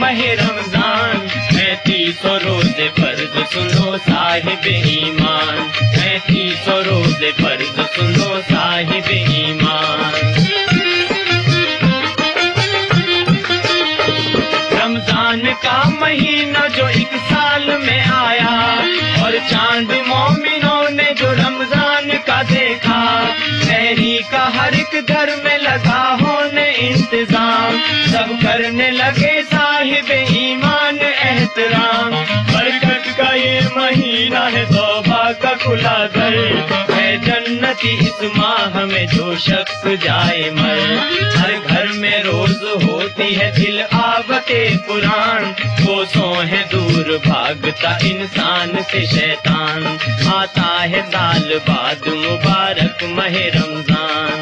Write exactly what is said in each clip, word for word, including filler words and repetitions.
ماہ رمضان ہے تیسوں روزے فرض سنو صاحب ایمان، ہے تیسوں روزے فرض سنو صاحب ایمان۔ رمضان کا مہینہ جو ایک سال میں آیا، اور چاند مومنوں نے جو رمضان کا دیکھا، سحری کا ہر ایک گھر میں لگا ہونے انتظام، سب کرنے لگے صاحب ایمان احترام۔ برکت کا یہ مہینہ ہے توبہ کا کھلا در، ہے جنتی اس ماہ میں جو شخص جائے مر۔ ہر گھر میں روز ہوتی ہے تلاوت قرآن، کوسوں ہے دور بھاگتا انسان سے شیطان، آتا ہے سال بعد مبارک ماہ رمضان۔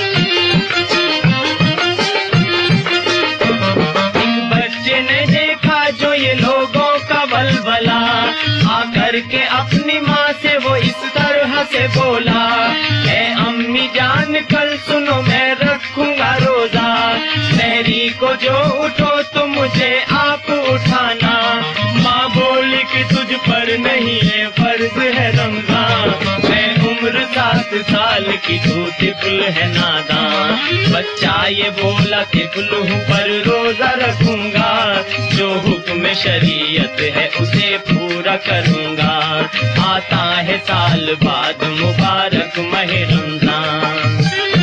ایک بچے نے دیکھا جو یہ لوگوں کا ولولہ، آ کر کے اپنی ماں سے وہ اس طرح سے بولا، اے امی جان کل سنو میں رکھوں گا روزہ، سحری کو جو اٹھو تو مجھے آپ اٹھانا۔ ماں بولی کہ تجھ پر نہیں ہے فرض ہے رمضان، میں عمر سات سال کی تو طفل ہے نادان۔ بچہ یہ بولا طفل ہوں پر روزہ رکھوں گا، جو حکم شریعت ہے اسے پورا کروں گا۔ آتا ہے سال بعد مبارک ماہ رمضان۔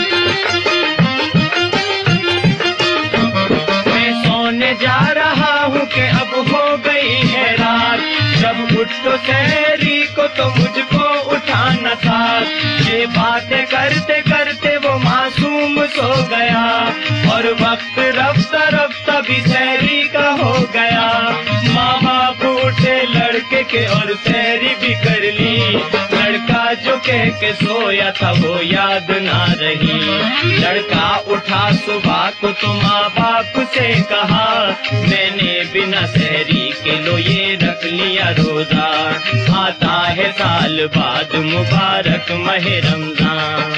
میں سونے جا رہا ہوں کہ اب ہو گئی ہے رات، جب اٹھ تو سحری کو تو مجھ کو اٹھانا تھا۔ یہ باتیں کرتے کرتے وہ معصوم سو گیا، اور وقت رفتہ رفتہ بھی سحری کا ہو گیا۔ ماں باپ اٹھے لڑکے کے اور سحری بھی کر لی، لڑکا جو کہہ کے سویا تھا وہ یاد نہ رہی۔ لڑکا اٹھا صبح کو تو ماں باپ سے کہا، میں نے بنا سحری کے لو یہ رکھ لیا روزہ، آتا ہے سال بعد مبارک ماہ رمضان۔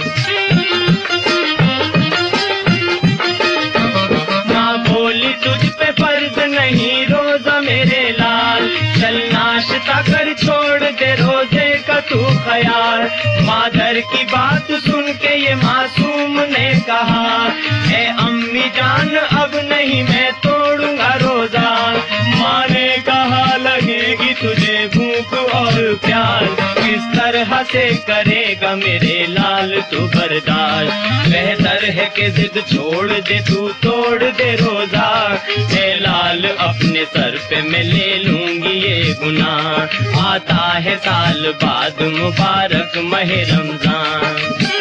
ماں بولی تجھ پہ فرض نہیں روزہ میرے لال، چل ناشتہ کر چھوڑ دے روزے کا تو خیال۔ مادر کی بات سن کے یہ معصوم نے کہا، اے امی جان اب نہیں میں توڑوں گا روزہ۔ ماں نے کہا لگے گی تجھے بھوک اور پیاس، کس طرح سے کرے گا میرے لال تو برداشت۔ بہتر ہے کہ ضد چھوڑ دے تو توڑ دے روزہ، اے لال اپنے سر پہ میں لے لوں گی یہ گناہ۔ آتا ہے سال بعد مبارک ماہ رمضان۔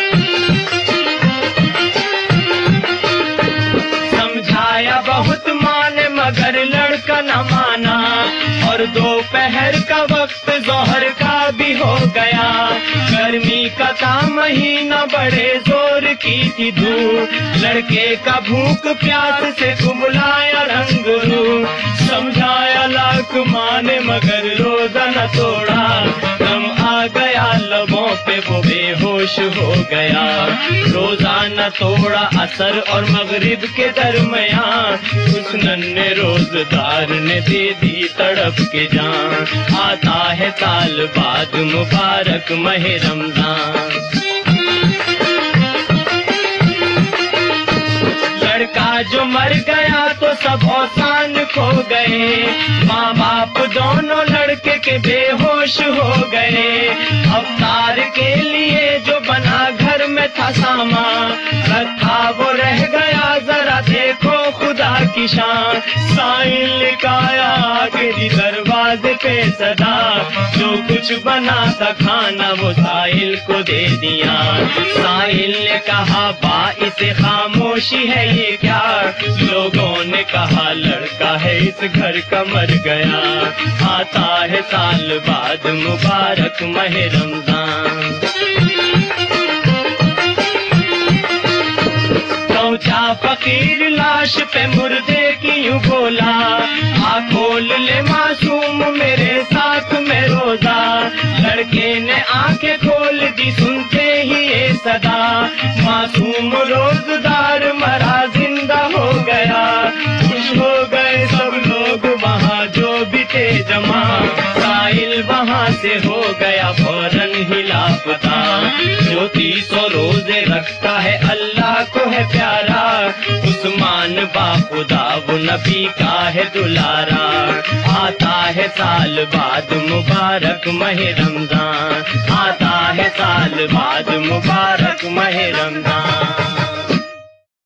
سمجھایا بہت ماں نے مگر لڑکا نہ مانا، اور دوپہر کا وقت ظہر کا بھی ہو گیا۔ گرمی کا تھا مہینہ بڑے زور کی تھی دھوپ، لڑکے کا بھوک پیاس سے کملایا رنگ روپ۔ سمجھایا لاکھ ماں نے مگر روزہ نہ توڑا، دم آ گیا لبوں پہ وہ بے ہوش ہو گیا۔ روزہ نہ توڑا عصر اور مغرب کے درمیان، اس ننھے روزدار نے دے دی تڑپ کے جان۔ آتا ہے سال بعد مبارک ماہ رمضان۔ لڑکا جو مر گیا تو سب اوسان کھو گئے، ماں باپ دونوں لڑکے کے بے ہوش ہو گئے۔ افطار کے لیے جو بنا گھر میں تھا سامان، رکھا وہ رہ گیا ذرا دیکھو خدا کی شان۔ سائل لکھایا آخری دروازے پہ صدا، جو کچھ بنا تھا کھانا وہ سائل کو دے دیا۔ سائل نے کہا باعث خاموشی ہے یہ کیا، لوگوں نے کہا لڑکا ہے اس گھر کا مر گیا۔ آتا ہے سال بعد مبارک ماہ رمضان۔ پہنچا فقیر لاش پہ مردے کی یوں بولا، آ کھول لے معصوم میرے ساتھ میں روزہ۔ لڑکے نے آنکھیں کھول دی سنتے ہی یہ صدا، معصوم روزدار مرا زندہ ہو گیا۔ خوش ہو گئے سب لوگ से हो गया फौरन ही लापता। जो तीसों रोजे रखता है अल्लाह को है प्यारा, उस्मान बाखुदा वो नबी का है दुलारा। आता है साल बाद मुबारक माह रमजान, आता है साल बाद मुबारक माह रमजान।